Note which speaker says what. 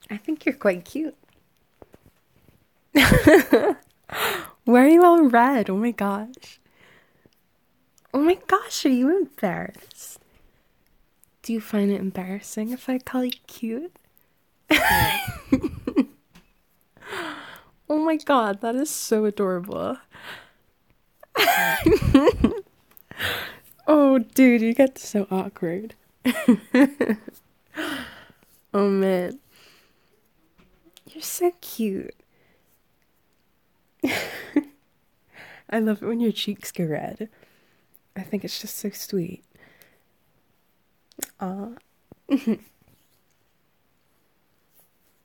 Speaker 1: I think you're quite cute. Why are you all red? Oh my gosh. Oh my gosh, are you embarrassed? Do you find it embarrassing if I call you cute? Oh my god, that is so adorable. Oh, dude, you get so awkward. Oh man, you're so cute. I love it when your cheeks get red. I think it's just so sweet. Aw.